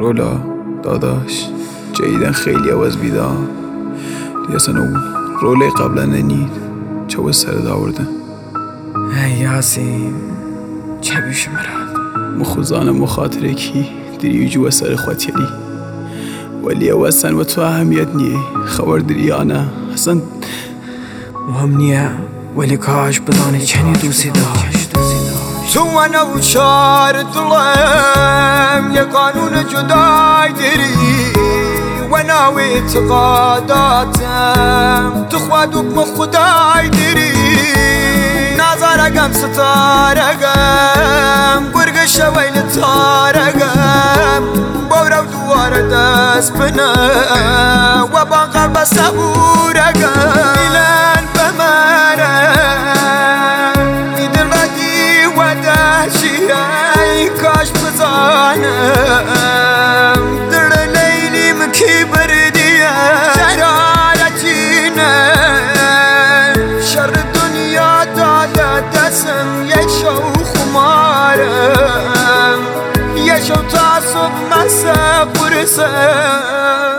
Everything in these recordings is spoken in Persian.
رولا داداش جدیدن خیلی عوض بیدار دیگه اصلا اون روله قبلا ننید چه باید سر داوردن یاسین چه بیش مراد مخوزان مخاطره کی دری جو سر خواتیلی ولی اوستن و تو اهمیت نیه خبر دری آنه اصلا مهم نیه ولی کاش بدانی چنی دوستی داشت تو انا و شار دلم یه قانون جدای داری و ناوی اعتقاداتم تو خواد حکم خدای داری نظرگم ستارگم گرگ شویل تارگم بورو دوار دست بنا و با قلب صبورگم ایلان بمرم ایدن ردی و دهشی ای کاش بزانم در لیلیم کی بردیه شرارتینه شر دنیا داده دستم یک شو خمارم یک شو تا صبح مسا برسم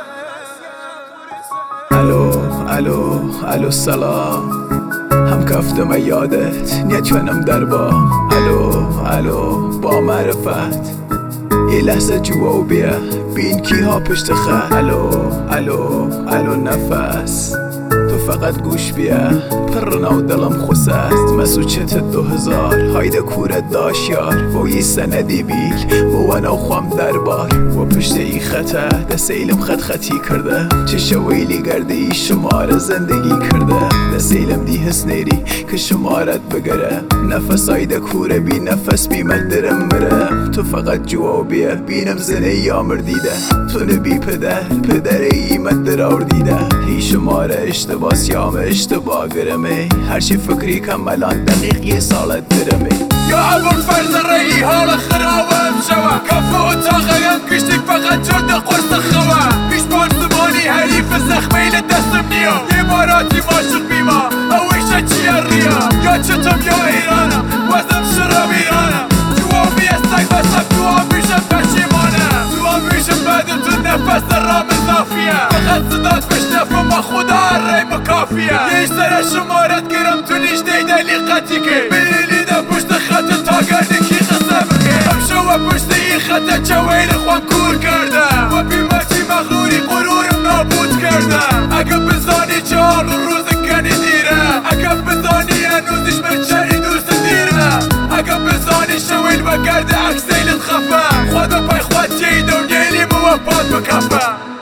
الو سلام هم کفتم یادت نیتونم در بام الو با معرفت یه لحظه جوا و بیا بین کی ها پشت خط الو نفس تو فقط گوش بیا پرنا و دلم خوست است مسوچت 2000 هایده کورت داشت یار و یه سندی بیل و انا خوام دربار و پشت ای خطه دست ایلم خطی کرده چه شویلی گرده ای شمار زندگی کرده دست ایلم دی حس نیری که شمارت بگره نفس هایده کوره بی نفس بی مدرم مره تو فقط جوا و بیا بینم زنه یامر دیده تو نبی پدر ای مدر دیده هی شماره اشتباه سیام اشتباه گرمه هرچی فکری کمالان دقیق یه سالت درمه یا ابو الفرز رئی حال خرابم شوا کفو اتاقیم کشتی فقط جرد قرص خوا پیشمان زمانی حریف زخمیل دستم نیا اماراتی ماشق بیما اویشه چیه ریا یا چطم یا ایرانم وزم شراب ایرانم جوا میستک بسم دعا میشم پشیمانم دعا میشم بعد تو نفس رام اضافیه فقط صدات بشنفم با خدا ریم کافیه یه سر شمارت گرم تو لیش دیدلی قطی که بلیلی ده پشت خط تا گردی کی قصه بگه هم شو پشت این خط چویل خوان کور کرده و بیمتی مغروری غرورم نابود کرده اگه بزانی چهار روز کنی دیره اگه بزانی هنوزش مرچنی دوست دیره اگه بزانی شویل و گرده اکسیلت خفه خدا پای خواد چی دونیلی موفاد بکفه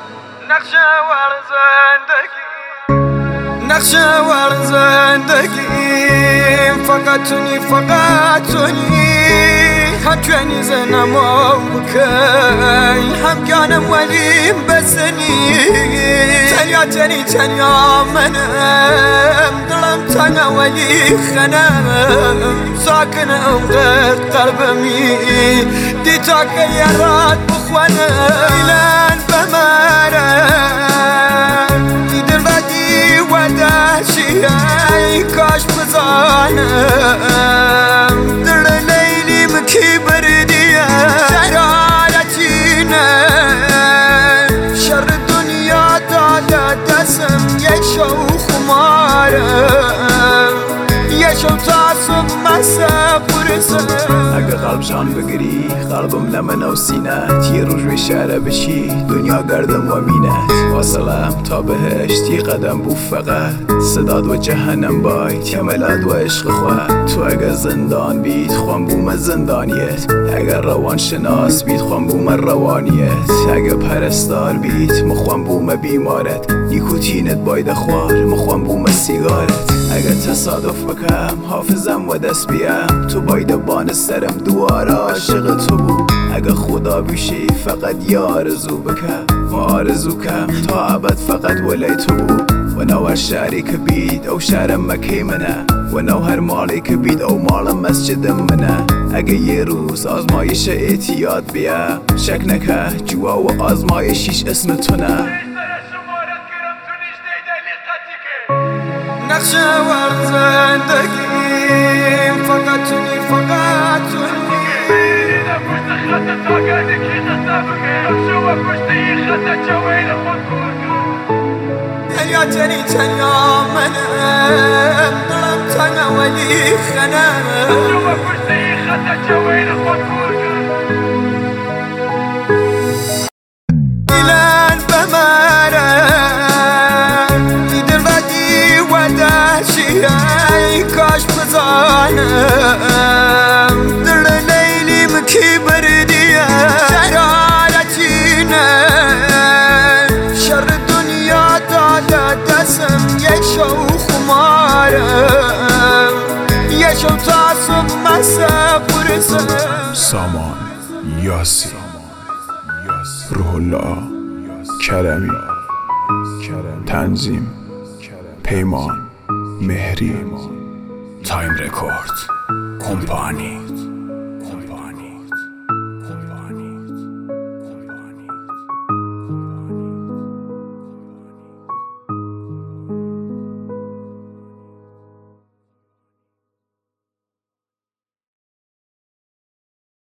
نقشه ور زندگیم فقط تونی هم جوانی زنم و بکی هم گانم ولیم بسنی تنیا منم دلم تنها ولی خنم ساکنم غیر قلبمی دیتا که یارات بخوانم ایلان بمرم دیدن بدی و دهشی ای کاش بزانم در لیلیم کی بردیه شرارتینه شر دنیا داده دستم یک شو خمارم یک شو تا صبح مسا برسم اگه قلب جان بگیری قلبم لمن و سینت یه روز روی شهره بشی دنیا گردم و مینت واصلم تا بهشت یه قدم بو فقط صداد و جهنم باید یه ملاد و عشق خواهد تو اگه زندان بید خوام بوم زندانیت اگه روان شناس بید خوام بوم روانیت اگه پرستار بید مخوام بوم بیمارت نیکوتینت باید خوار مخوام بوم سیگارت اگه تصادف بکم حافظم و دست بیم تو باید بان سرم دوار عاشق تو بود اگه خدا بیشی فقط یه آرزو بکم و آرزو کم تا عبد فقط ولی تو بود و نو هر شهری که بید او شهرم مکی منه و نو هر مالی که بید او مالم مسجدم منه اگه یه روز آزمایش اعتیاد بیا شک نکه جوا و آزمایشیش اسم تو نه نقشه ور زندگیم فقط تونی تا گردی کی قصه تنیا تنی تنیا منم دلم تنها ولی خنم دیلن بمرم دیدم بدی و دهشی ای کاش بزانم دل لیلیم کی بردیه شرارتینه شر دنیا داده دستم یک شو خمارم یک شو تاسم مسافرسم. سامان یاسی، روح الله کرمی، تنظیم پیمان مهری، تایم رکورد کمپانی.